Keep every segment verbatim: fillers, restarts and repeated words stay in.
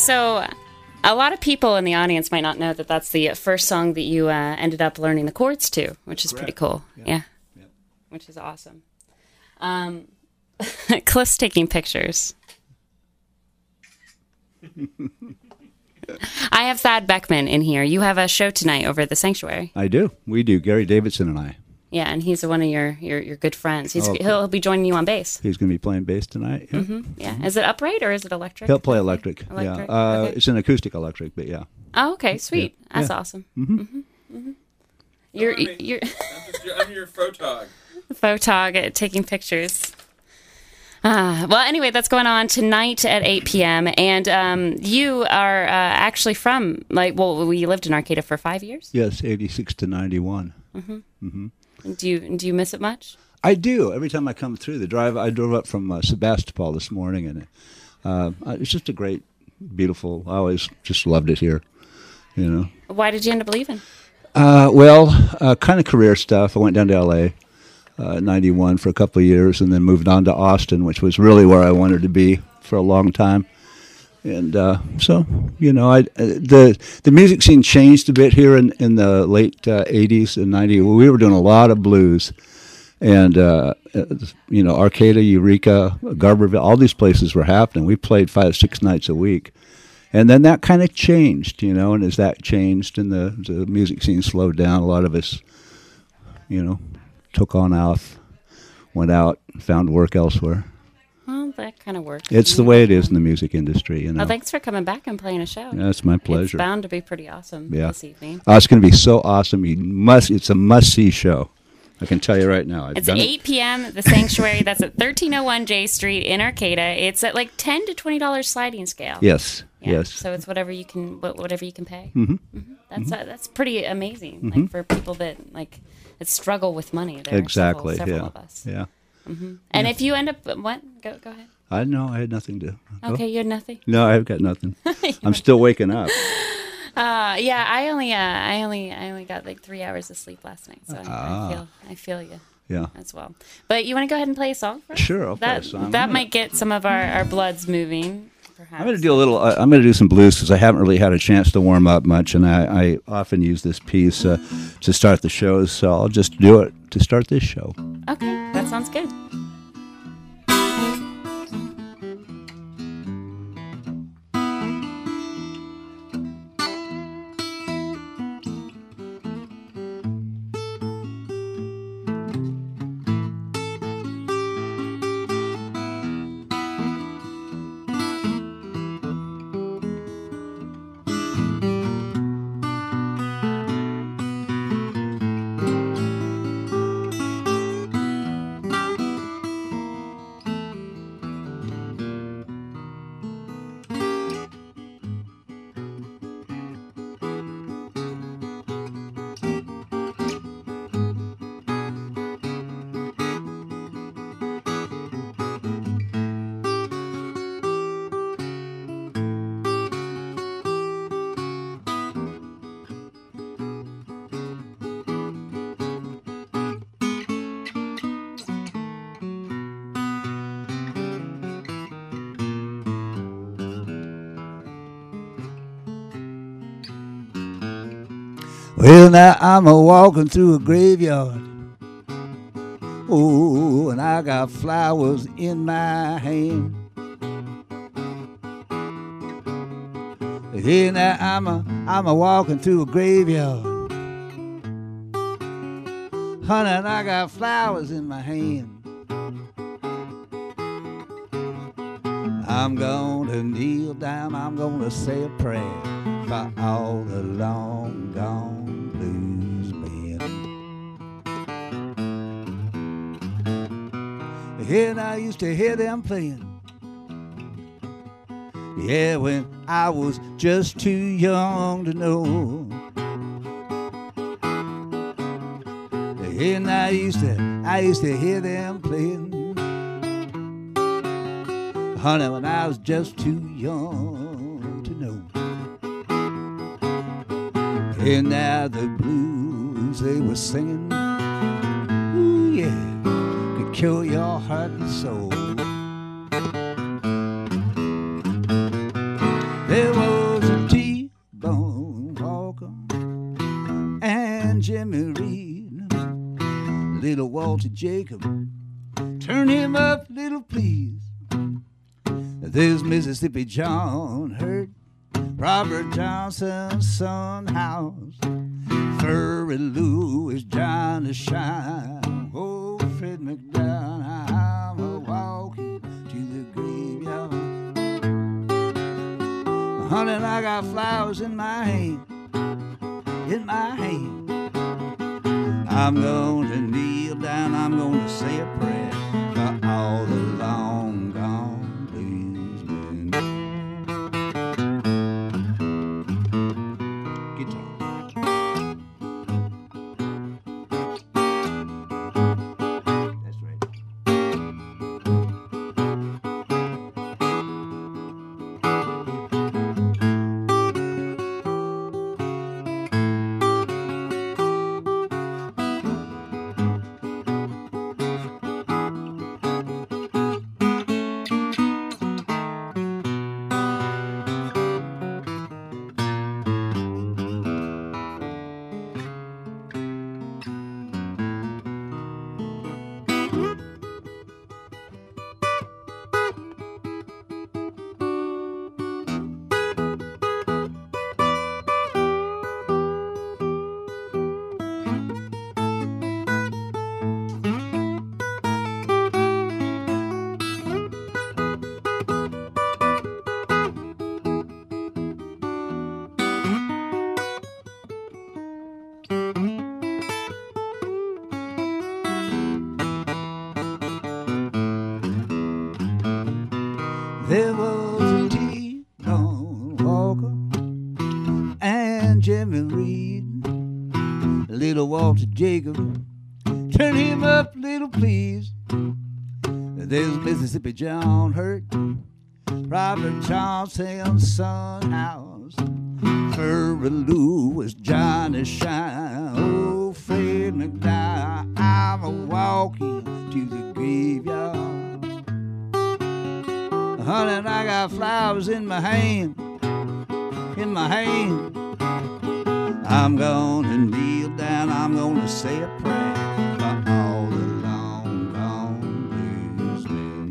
So a lot of people in the audience might not know that that's the first song that you uh, ended up learning the chords to, which is Correct. Pretty cool. Yeah. yeah. yeah. Which is awesome. Um, Cliff's taking pictures. I have Thad Beckman in here. You have a show tonight over at the Sanctuary. I do. We do. Gary Davidson and I. Yeah, and he's one of your, your, your good friends. He's, oh, okay. he'll, he'll be joining you on bass. He's going to be playing bass tonight. Yeah. Mm-hmm. yeah. Mm-hmm. Is it upright or is it electric? He'll play electric. electric? Yeah. Uh, okay. It's an acoustic electric, but yeah. Oh, okay. Sweet. Yeah. That's yeah. awesome. Mm-hmm. Mm-hmm. Mm-hmm. You're, I'm, you're I'm, just your, I'm your photog. Photog at taking pictures. Uh, well, anyway, that's going on tonight at eight p.m. And um, you are uh, actually from, like, well, we lived in Arcata for five years? Yes, eighty-six to ninety-one. Mm-hmm. Mm-hmm. Do you do you miss it much? I do. Every time I come through the drive, I drove up from uh, Sebastopol this morning, and uh, it's just a great, beautiful. I always just loved it here. You know. Why did you end up leaving? Uh, well, uh, kind of career stuff. I went down to L A uh, ninety-one for a couple of years, and then moved on to Austin, which was really where I wanted to be for a long time. And uh, so, you know, I, uh, the the music scene changed a bit here in, in the late uh, eighties and nineties. We were doing a lot of blues. And, uh, you know, Arcata, Eureka, Garberville, all these places were happening. We played five, six nights a week. And then that kind of changed, you know, and as that changed and the, the music scene slowed down, a lot of us, you know, took on off, went out, found work elsewhere. Well, that kind of works. It's the way it is in the music industry, you know. Well, thanks for coming back and playing a show. Yeah, it's my pleasure. It's bound to be pretty awesome yeah. this evening. Oh, it's going to be so awesome. You must. It's a must-see show. I can tell you right now. I've it's at eight p.m. at the Sanctuary. That's at thirteen oh one J Street in Arcata. It's at like ten to twenty dollars sliding scale. Yes, yeah, yes. So it's whatever you can, whatever you can pay. Mm-hmm. Mm-hmm. That's mm-hmm. Uh, that's pretty amazing. Mm-hmm. Like for people that like that struggle with money. There exactly. are several, several yeah. of us. Yeah. Mm-hmm. And yeah. if you end up, what? Go go ahead. I know. I had nothing to. Okay, oh. you had nothing. No, I've got nothing. I'm still waking up. Uh, yeah, I only, uh, I only, I only got like three hours of sleep last night, so I, ah. I feel, I feel you. Yeah. As well. But you want to go ahead and play a song for us? Sure, I'll that, play a song. That might get some of our, our bloods moving, perhaps. I'm going to do a little, uh, I'm going to do some blues because I haven't really had a chance to warm up much, and I, I often use this piece uh, to start the shows, so I'll just do it to start this show. Okay, that sounds good. Well, now I'm a walking through a graveyard. Oh, and I got flowers in my hand. Hey, now I'm a I'm a walking through a graveyard. Honey, and I got flowers in my hand. I'm gonna kneel down. I'm gonna say a prayer for all the long gone blues men. And I used to hear them playing, yeah, when I was just too young to know. And I used to, I used to hear them playing, honey, when I was just too young to know. And now the blues they were singing, ooh yeah, could kill your heart and soul. There was little Walter Jacob. Turn him up, little please. There's Mississippi John Hurt, Robert Johnson's son house, Furry Lou is trying to shine. Oh, Fred McDowell, I'm a walking to the graveyard. Honey, I got flowers in my hand, in my hand. I'm going to kneel down, I'm going to say a prayer for all the long gone bluesmen. Guitar. That's right. There was a T-Bone Walker and Jimmy Reed, little Walter Jacob. Turn him up, little please. There's Mississippi John Hurt, Robert Johnson's son house, Furry Lou was Johnny Shine. Oh, Fred McDowell, I'm a walking to the graveyard. Honey, I got flowers in my hand, in my hand. I'm gonna kneel down, I'm gonna say a prayer for all the long gone bluesmen.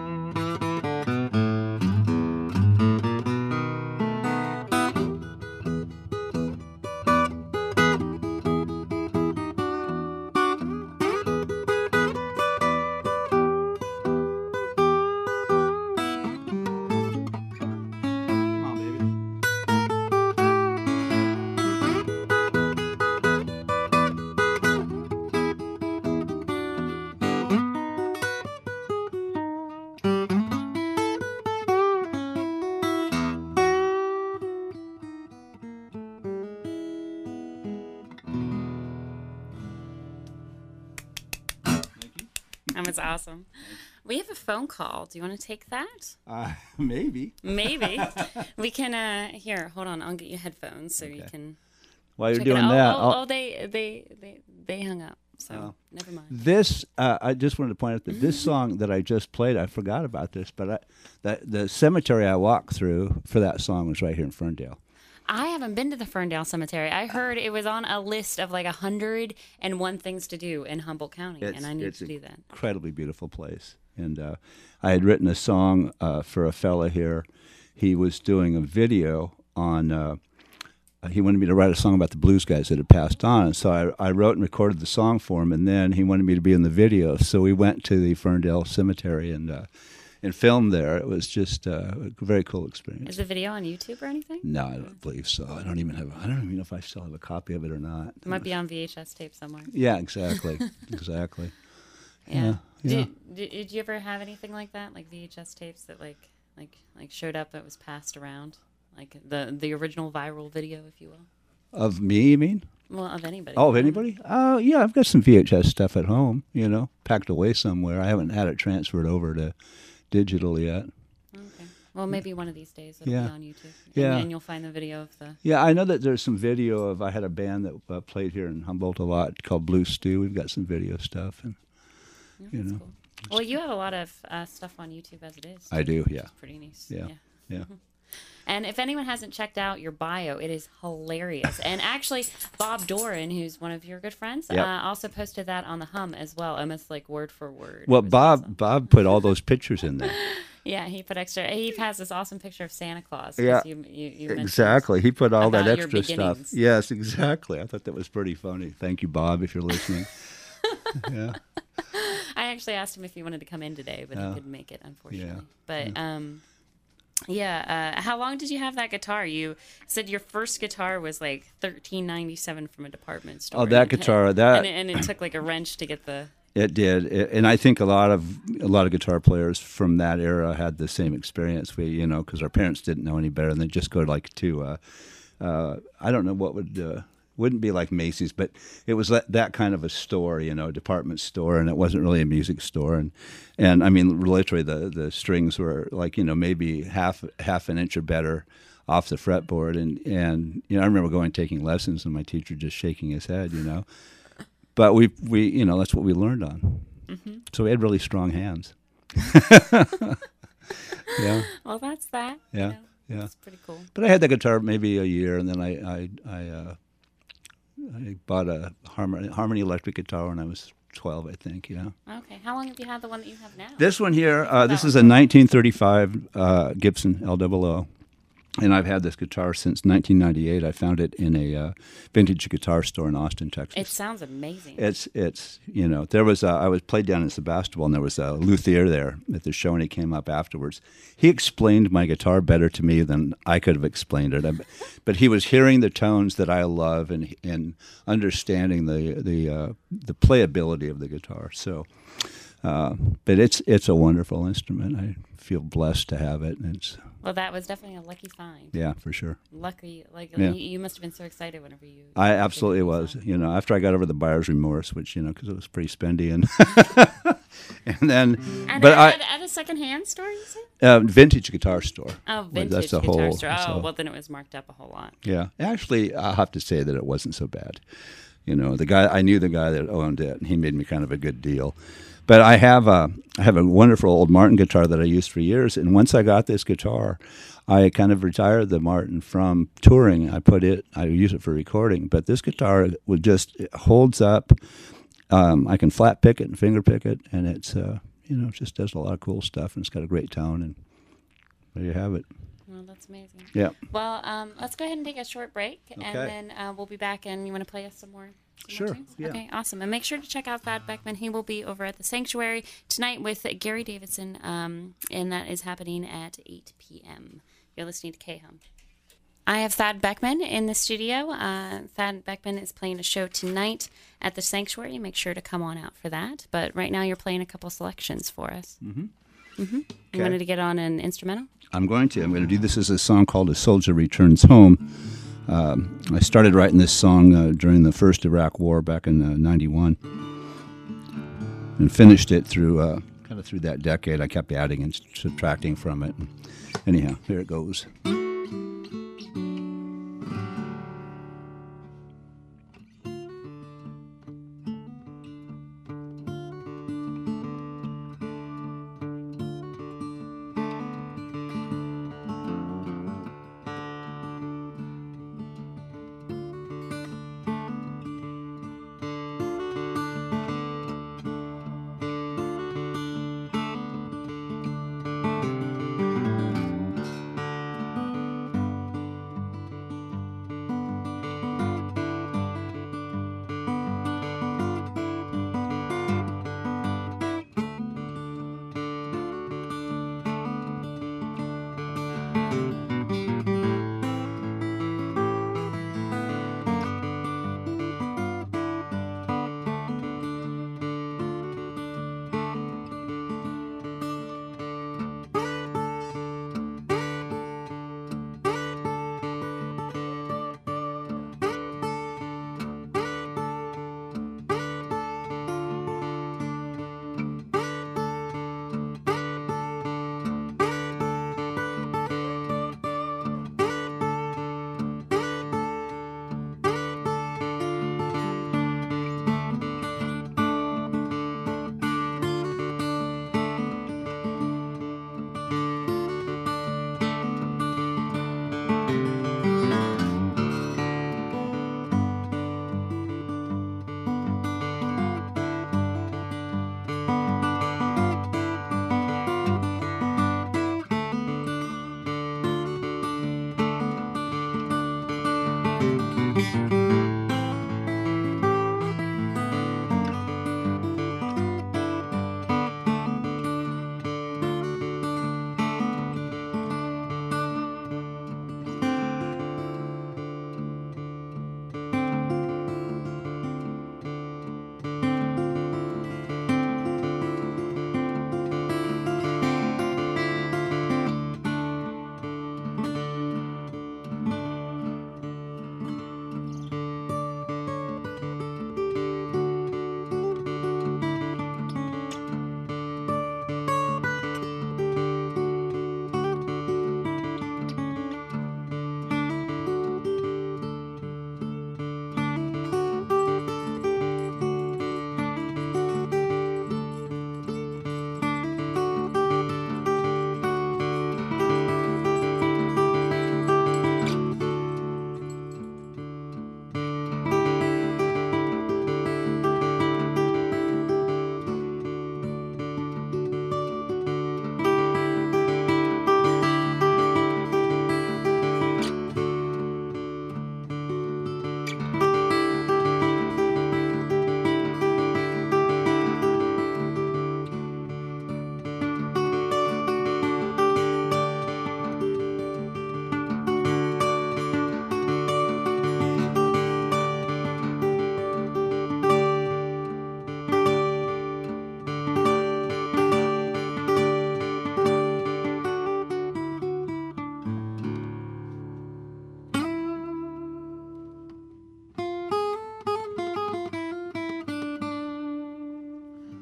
That was awesome. We have a phone call. Do you want to take that? Uh, maybe. Maybe. We can, uh, here, hold on. I'll get you headphones so okay. you can. While you're check doing it out. that. Oh, oh, oh, they, they, they, they hung up. So oh. never mind. This, uh, I just wanted to point out that this song that I just played, I forgot about this, but I, the, the cemetery I walked through for that song was right here in Ferndale. I haven't been to the Ferndale Cemetery. I heard it was on a list of like a hundred and one things to do in Humboldt County, it's, and I need to do that. Incredibly beautiful place. And uh, I had written a song uh, for a fella here. He was doing a video on. Uh, he wanted me to write a song about the blues guys that had passed on, and so I, I wrote and recorded the song for him. And then he wanted me to be in the video, so we went to the Ferndale Cemetery and. Uh, And filmed there. It was just uh, a very cool experience. Is the video on YouTube or anything? No, I don't believe so. I don't even have. I don't even know if I still have a copy of it or not. It might be on V H S tape somewhere. Yeah, exactly, exactly. Yeah. yeah, yeah. Did, did Did you ever have anything like that, like V H S tapes that like like like showed up that was passed around, like the the original viral video, if you will? Of me, you mean? Well, of anybody. Oh, of anybody? Oh, uh, yeah. I've got some V H S stuff at home. You know, packed away somewhere. I haven't had it transferred over to digital yet. Okay. Well, maybe one of these days it'll yeah. be on YouTube. And, yeah. and you'll find the video of the... Yeah, I know that there's some video of... I had a band that uh, played here in Humboldt a lot called Blue Stew. We've got some video stuff. And, yeah, you know. Cool. Well, you have a lot of uh, stuff on YouTube as it is. I do, yeah. It's pretty nice. Yeah, yeah. yeah. And if anyone hasn't checked out your bio, it is hilarious. And actually, Bob Doran, who's one of your good friends, Yep. uh, also posted that on the Hum as well, almost like word for word. Well, It was Bob awesome. Bob put all those pictures in there. Yeah, he put extra. He has this awesome picture of Santa Claus. 'Cause Yeah, you, you, you mentioned exactly. He put all that about your extra stuff. beginnings. Yes, exactly. I thought that was pretty funny. Thank you, Bob, if you're listening. Yeah. I actually asked him if he wanted to come in today, but Oh. he couldn't make it, unfortunately. Yeah. But um, yeah. Uh, how long did you have that guitar? You said your first guitar was like thirteen ninety seven from a department store. Oh, that And it- guitar, that- and it, and it took like a wrench to get the. It did, It- and I think a lot of a lot of guitar players from that era had the same experience. We, you know, because our parents didn't know any better, and they just go like to, uh, uh, I don't know what would uh, wouldn't be like Macy's, but it was that, that kind of a store, you know, department store, and it wasn't really a music store. And and I mean, literally, the the strings were like, you know, maybe half half an inch or better off the fretboard, and and you know, I remember going taking lessons, and my teacher just shaking his head, you know. But we, we, you know, that's what we learned on. Mm-hmm. So we had really strong hands. Yeah. Well, that's that. Yeah. You know, Yeah. It's pretty cool. But I had the guitar maybe a year, and then I, I, I, uh, I bought a Harmony, Harmony electric guitar when I was twelve, I think. Yeah. Okay. How long have you had the one that you have now? This one here, uh, this That is a nineteen thirty-five uh, Gibson L O O. And I've had this guitar since nineteen ninety-eight. I found it in a uh, vintage guitar store in Austin, Texas. It sounds amazing. It's it's you know there was a, I was played down in Sebastopol, and there was a luthier there at the show, and he came up afterwards. He explained my guitar better to me than I could have explained it. I, but he was hearing the tones that I love and and understanding the the uh, the playability of the guitar. So, uh, but it's it's a wonderful instrument. I feel blessed to have it, and it's Well, that was definitely a lucky find. yeah for sure. Lucky, like Yeah. you, you must have been so excited whenever you. I absolutely was. You know, after I got over the buyer's remorse, which you know, because it was pretty spendy, and and then, And but at, I at a secondhand store, you said? uh, vintage guitar store. Oh, But vintage that's a guitar whole- store. Oh, so- well, then it was marked up a whole lot. Yeah, actually, I'll have to say that it wasn't so bad. You know, the guy I knew the guy that owned it, and he made me kind of a good deal. But I have a I have a wonderful old Martin guitar that I used for years, and once I got this guitar, I kind of retired the Martin from touring. I put it, I use it for recording, but this guitar would just it holds up. Um, I can flat pick it and finger pick it, and it's uh, you know, it just does a lot of cool stuff, and it's got a great tone, and there you have it. Well, that's amazing. Yeah. Well, um, let's go ahead and take a short break, and Okay. then uh, we'll be back. And you want to play us some more? Some Sure, More tunes? yeah. Okay. Awesome. And make sure to check out Thad Beckman. He will be over at the Sanctuary tonight with Gary Davidson, um, and that is happening at eight p.m. You're listening to K-Hum. I have Thad Beckman in the studio. Uh, Thad Beckman is playing a show tonight at the Sanctuary. Make sure to come on out for that. But right now, you're playing a couple selections for us. Mm-hmm. Mm-hmm. You Okay. wanted to get on an instrumental? I'm going to. I'm going to do this as a song called "A Soldier Returns Home." Um, I started writing this song uh, during the first Iraq War back in uh, ninety-one, and finished it through uh, kind of through that decade. I kept adding and subtracting from it. Anyhow, here it goes.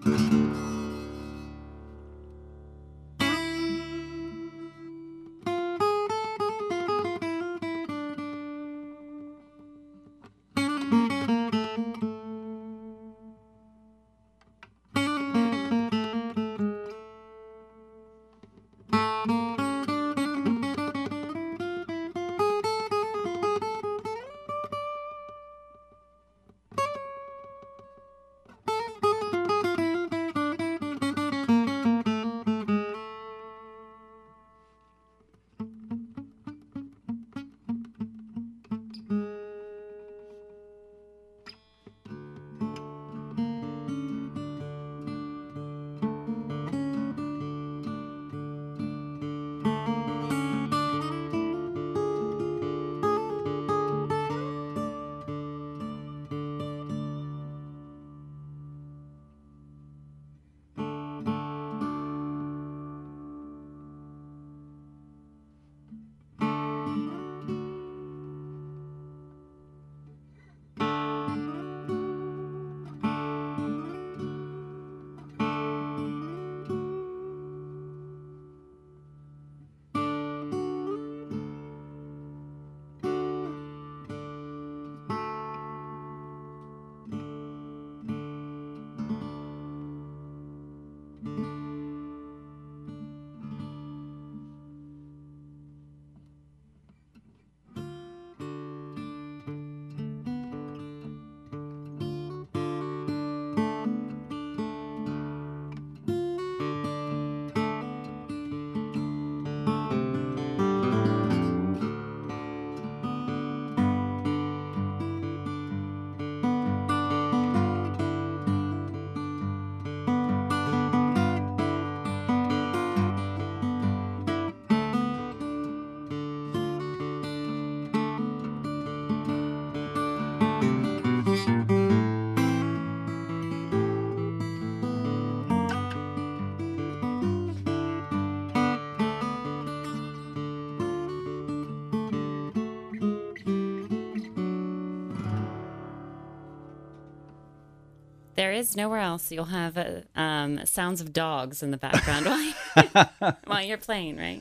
There is nowhere else you'll have uh, um, sounds of dogs in the background while, while you're playing, right?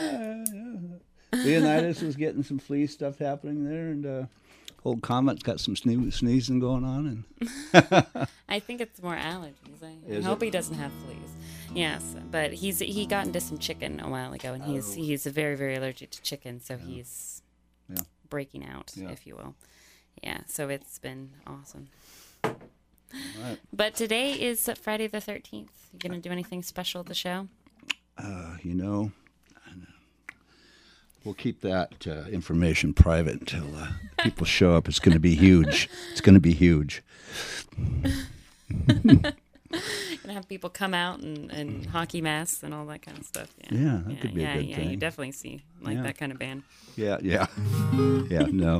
Leonidas was getting some flea stuff happening there, and uh, old Comet's got some sne- sneezing going on. And I think it's more allergies. I, I Is hope it? he doesn't have fleas. Yes, but he's he got into some chicken a while ago, and he's Oh. he's very very allergic to chicken, so he's Yeah. breaking out, Yeah. if you will. Yeah, so it's been awesome. Right. But today is Friday the thirteenth. You gonna do anything special at the show? Uh, you know, we'll keep that uh, information private until uh, people show up. It's going to be huge. It's going to be huge. Gonna have people come out and, and hockey masks and all that kind of stuff. Yeah, Yeah, that yeah, could be a yeah, good yeah. thing. You definitely see like Yeah. that kind of band. Yeah, yeah, yeah. No,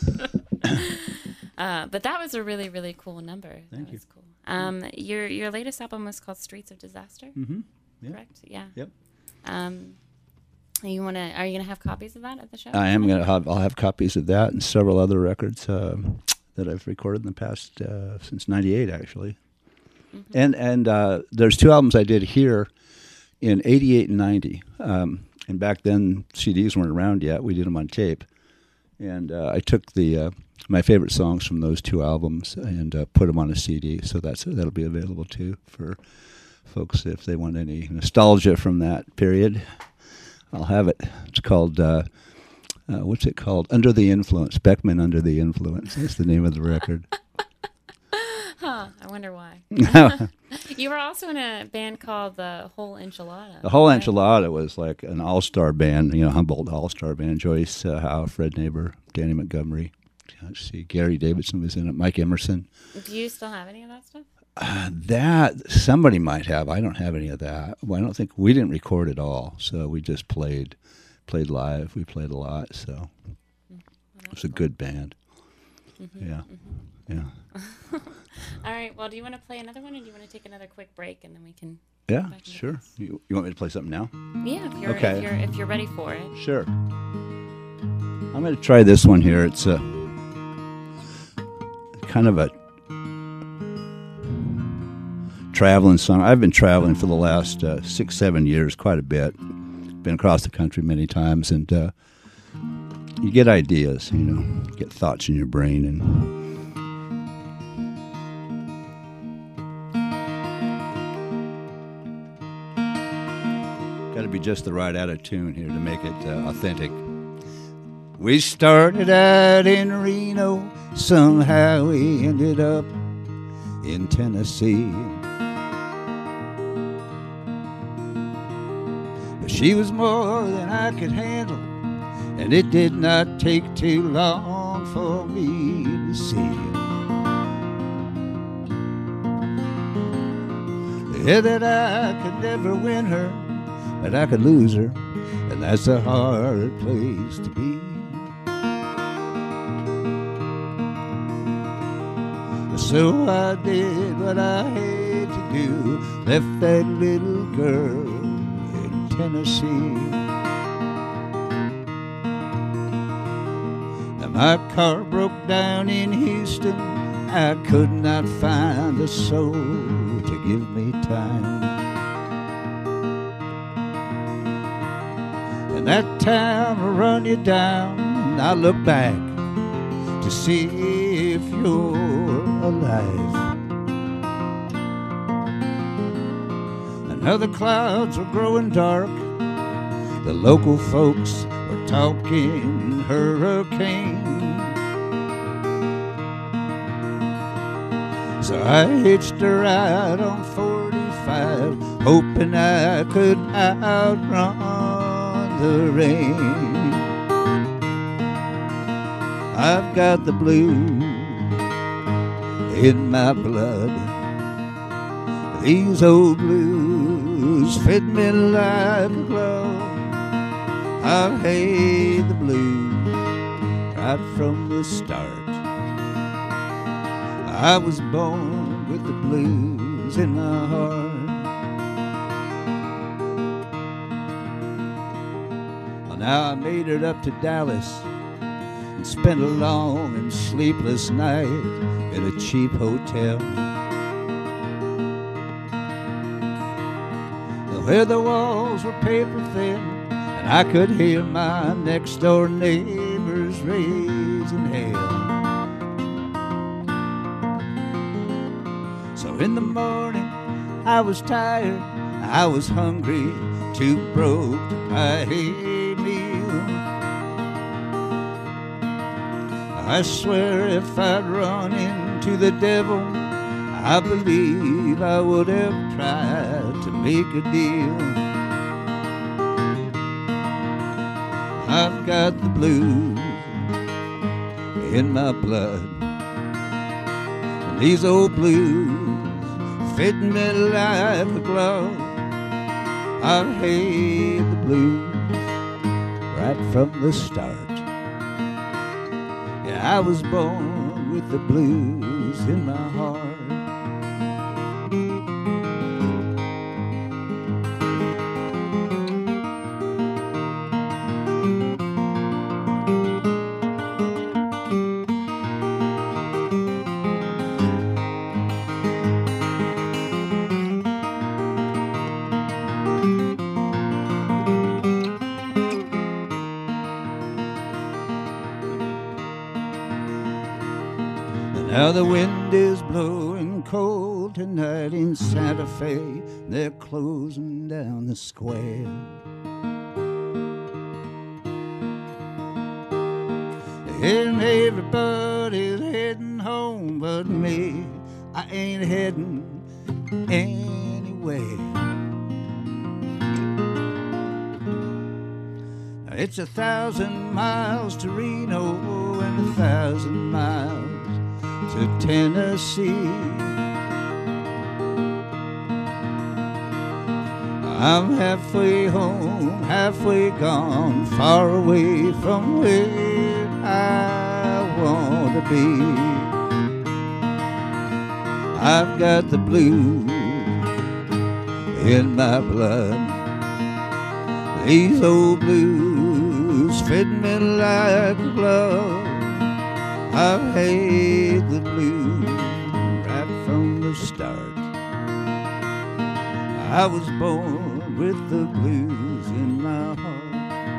Uh, but that was a really, really cool number. Thank that you. was cool. Um, your your latest album was called Streets of Disaster, mm-hmm. Yeah. correct? Yeah. Yep. Um, you wanna? Are you gonna have copies of that at the show? I am gonna have. I'll have copies of that and several other records um, that I've recorded in the past uh, since ninety-eight, actually. Mm-hmm. And and uh, there's two albums I did here in eighty-eight and ninety. Um, and back then, C Ds weren't around yet. We did them on tape. And uh, I took the uh, my favorite songs from those two albums and uh, put them on a C D. So that's that'll be available too for folks if they want any nostalgia from that period. I'll have it. It's called uh, uh, what's it called? Under the Influence. Beckman Under the Influence. That's the name of the record. Huh. I wonder why. The You were also in a band called the Whole Enchilada. whole right? Enchilada was like an all-star band. You know, Humboldt all-star band. Joyce uh, Howe, Fred Neighbor, Danny Montgomery. Let's see, Gary Davidson was in it. Mike Emerson. Do you still have any of that stuff? Uh, that somebody might have. I don't have any of that. Well, I don't think we didn't record it all, so we just played, played live. We played a lot, so it was a good band. Mm-hmm, Yeah, mm-hmm. yeah, All right. Well, do you want to play another one, or do you want to take another quick break, and then we can? yeah. Back into Sure. this. You, you want me to play something now? Yeah, if you're Okay. if you're if you're ready for it. Sure. I'm going to try this one here. It's a kind of a traveling song. I've been traveling for the last uh, six, seven years, quite a bit. Been across the country many times, and uh, you get ideas, you know, get thoughts in your brain, and got to be just the right out of tune here to make it uh, authentic. We started out in Reno, somehow we ended up in Tennessee. But she was more than I could handle, and it did not take too long for me to see. Yeah, that I could never win her, but I could lose her, and that's a hard place to be. So I did what I had to do, left that little girl in Tennessee. And my car broke down in Houston, I could not find a soul to give me time. And that town will run you down, and I look back to see if you're alive. And now the clouds were growing dark, the local folks were talking hurricane. So I hitched a ride on forty-five, hoping I could outrun the rain. I've got the blues in my blood. These old blues fit me like a glove. I've had the blues right from the start. I was born with the blues in my heart. Well, now I made it up to Dallas, spent a long and sleepless night in a cheap hotel, where the walls were paper thin, and I could hear my next door neighbors raising hell. So in the morning I was tired, I was hungry, too broke to buy a meal. I swear if I'd run into the devil, I believe I would have tried to make a deal. I've got the blues in my blood, and these old blues fit me like a glove. I've had the blues right from the start. I was born with the blues in my heart. Now the wind is blowing cold tonight in Santa Fe. They're closing down the square. And everybody's heading home but me. I ain't heading anywhere. It's a thousand miles to Reno and a thousand miles to Tennessee. I'm halfway home, halfway gone, far away from where I want to be. I've got the blues in my blood. These old blues fit me like a glove. I've had the blues right from the start. I was born with the blues in my heart.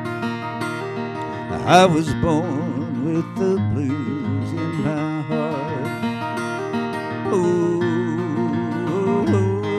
I was born with the blues in my heart. Oh, oh,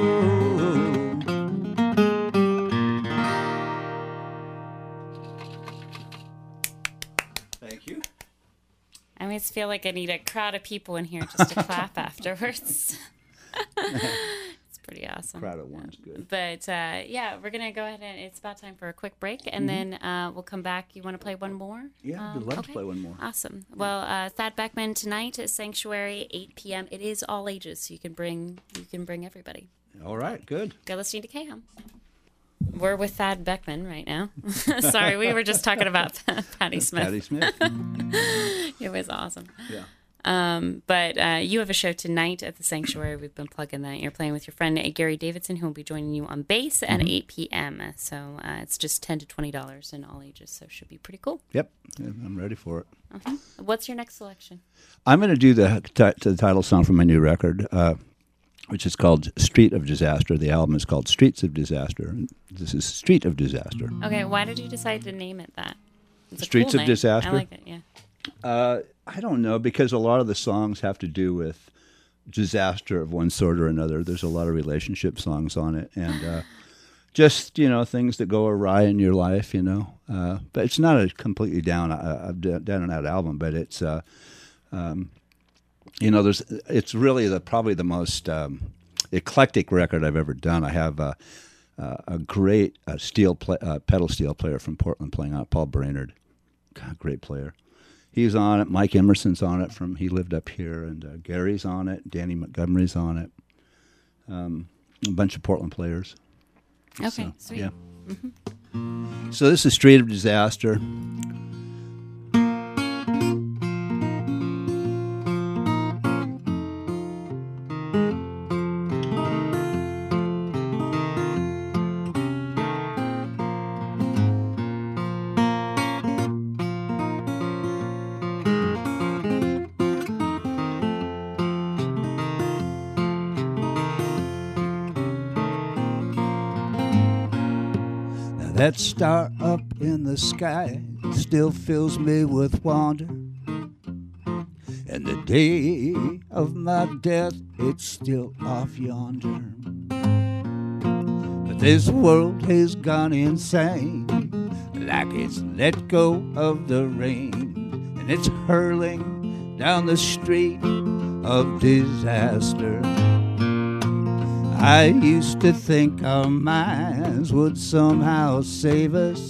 oh. Thank you. I always feel like I need a crowd of people in here just to clap afterwards. It's pretty awesome. Crowd of one's good. But uh, yeah, we're gonna go ahead and it's about time for a quick break, and mm-hmm. then uh, we'll come back. You want to play one more? Yeah, um, I'd love okay. to play one more. Awesome. Well, uh, Thad Beckman tonight at Sanctuary, eight p.m. It is all ages, so you can bring you can bring everybody. All right, good. Go listening to K H A M. We're with Thad Beckman right now. Sorry, we were just talking about Patti Smith. Patti Smith. It was awesome. Yeah. Um, but uh, you have a show tonight at the Sanctuary. We've been plugging that. You're playing with your friend Gary Davidson, who will be joining you on bass at mm-hmm. eight p.m. So uh, it's just ten to twenty dollars in all ages, so it should be pretty cool. Yep, I'm ready for it. Uh-huh. What's your next selection? I'm going to do the, t- the title song from my new record, uh, which is called Street of Disaster. The album is called Streets of Disaster. This is Street of Disaster. Okay, why did you decide to name it that? It's a Streets cool of name. Disaster? I like it, yeah. Uh, I don't know, because a lot of the songs have to do with disaster of one sort or another. There's a lot of relationship songs on it, and uh, just, you know, things that go awry in your life, you know. Uh, but it's not a completely down, uh, down and out album, but it's, uh, um, you know, there's. It's really the probably the most um, eclectic record I've ever done. I have uh, uh, a great uh, steel play, uh, pedal steel player from Portland playing on it, Paul Brainerd. God, great player. He's on it. Mike Emerson's on it. From he lived up here, and uh, Gary's on it. Danny Montgomery's on it. Um, a bunch of Portland players. Okay, so, sweet. Yeah. Mm-hmm. So this is Street of Disaster. That star up in the sky still fills me with wonder, and the day of my death, it's still off yonder. But this world has gone insane, like it's let go of the rain, and it's hurling down the street of disaster. I used to think our minds would somehow save us.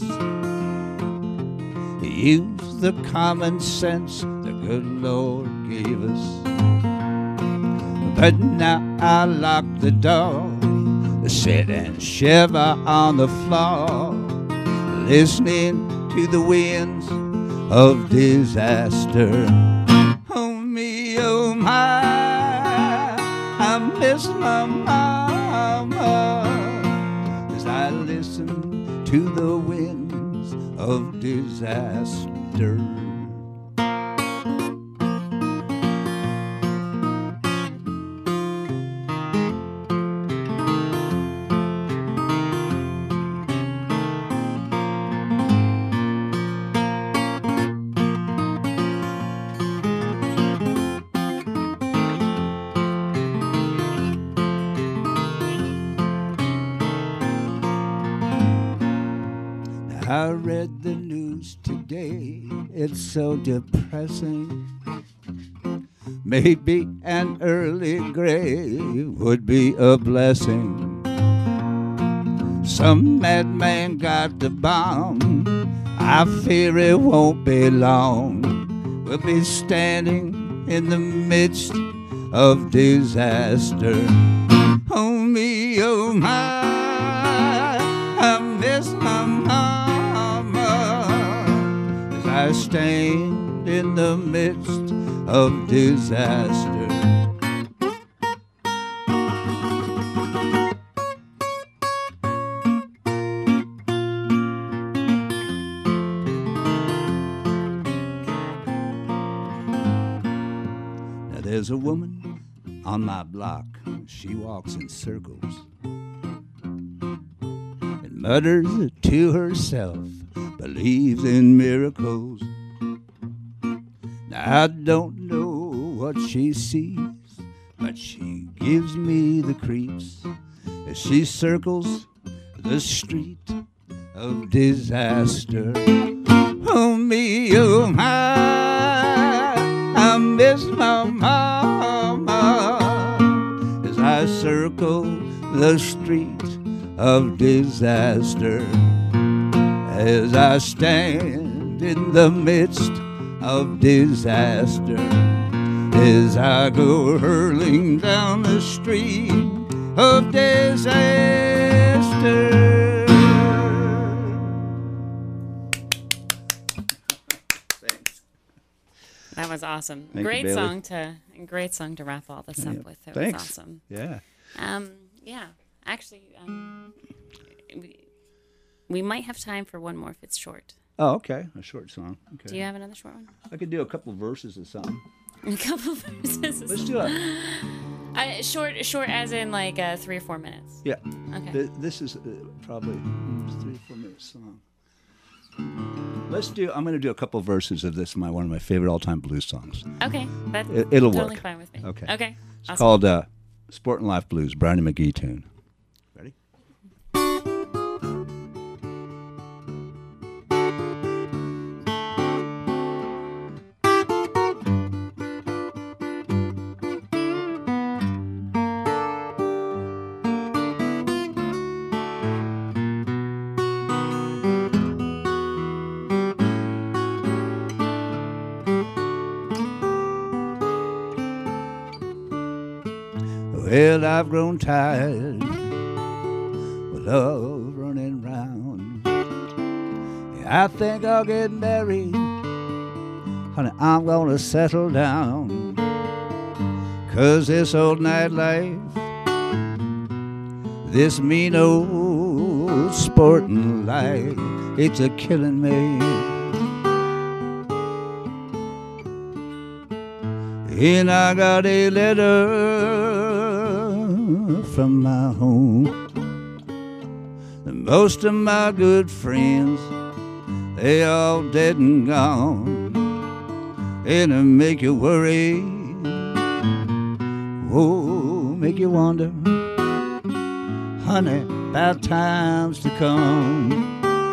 Use the common sense the good Lord gave us. But now I lock the door, sit and shiver on the floor, listening to the winds of disaster. Oh me, oh my, I miss my mama as I listen to the winds of disaster. I read the news today, it's so depressing. Maybe an early grave would be a blessing. Some madman got the bomb, I fear it won't be long. We'll be standing in the midst of disaster. Oh me, oh my, I miss my mama. I stand in the midst of disaster. Now there's a woman on my block, she walks in circles. mutters to herself, believes in miracles. Now I don't know what she sees, but she gives me the creeps as she circles the street of disaster. Oh me, oh my, I miss my mama as I circle the street of disaster, as I stand in the midst of disaster, as I go hurling down the street of disaster. That was awesome. Thank great you, song to great song to wrap all this Yeah, up with. It thanks. was awesome. Yeah. Um, yeah, actually, um, we, we might have time for one more if it's short. Oh, okay. A short song. Okay. Do you have another short one? I could do a couple verses of something. A couple of verses. Let's do it. Uh, short, short, as in like uh, three or four minutes. Yeah. Okay. Th- This is uh, probably mm, three, four minute song. Let's do. I'm going to do a couple verses of this. My one of my favorite all-time blues songs. Okay, that's It, it'll totally work. fine with me. Okay. Okay. It's Awesome. called uh, "Sport and Life Blues," Brownie McGee tune. Ready? Well, I've grown tired with love running round. Yeah, I think I'll get married. Honey, I'm gonna settle down. 'Cause this old nightlife, this mean old sporting life, it's a killing me. And I got a letter from my home. Most of my good friends, they all dead and gone. And it make you worry, whoa, make you wonder, honey, about times to come.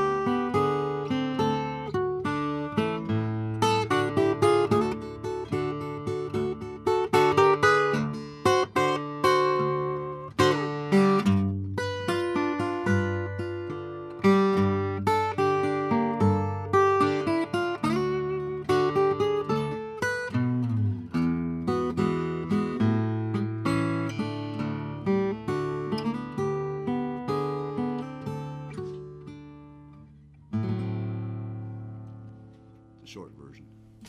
Short version.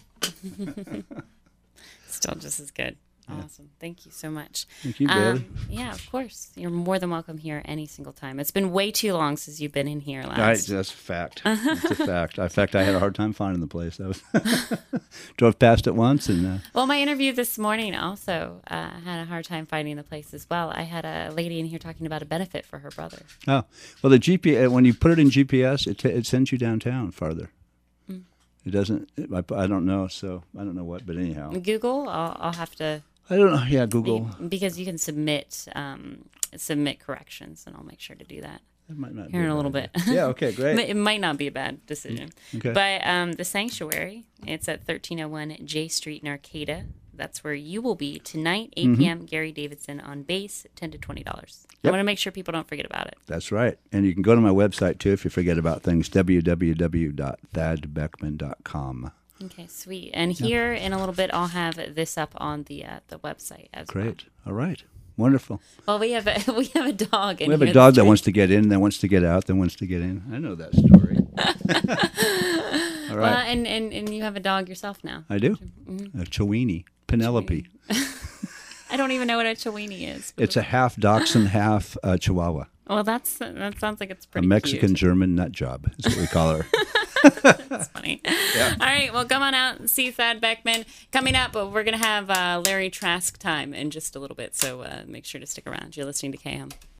Still just as good. Awesome. Thank you so much. Thank you, Bailey. Um, yeah, of course. You're more than welcome here any single time. It's been way too long since you've been in here last. Right, that's a fact. That's a fact. In fact, I had a hard time finding the place. I was drove past it once, and uh, Well, my interview this morning also uh, had a hard time finding the place as well. I had a lady in here talking about a benefit for her brother. oh, well, the G P S, when you put it in G P S, it t- it sends you downtown farther. Mm. It doesn't. It, I, I don't know. So I don't know what, but anyhow, Google, I'll, I'll have to I don't know. Yeah, Google. because you can submit um, submit corrections, and I'll make sure to do that That might not here be in a bad little idea. bit. Yeah. Okay. Great. It might not be a bad decision. Okay. But um, the Sanctuary, it's at thirteen oh one J Street in Arcata. That's where you will be tonight, eight p.m. Gary Davidson on bass, ten to twenty dollars. Yep. I want to make sure people don't forget about it. That's right. And you can go to my website too if you forget about things. w w w dot thad beckman dot com. Okay, sweet. And here in a little bit, I'll have this up on the uh, the website as well. Great. All right. Wonderful. Well, we have a we have a dog. In We have a here dog that's that wants to get in, then wants to get out, then wants to get in. I know that story. All Well, right. and, and, and you have a dog yourself now. I do. Mm-hmm. A Chiweenie. Penelope. I don't even know what a Chiweenie is. but- It's a half dachshund, half uh, Chihuahua. well, that's that sounds like it's A pretty Mexican cute. German nut job is what we call her. That's funny. All right, well, come on out and see Thad Beckman. Coming up, we're going to have uh, Larry Trask time in just a little bit, so uh, make sure to stick around. You're listening to K M.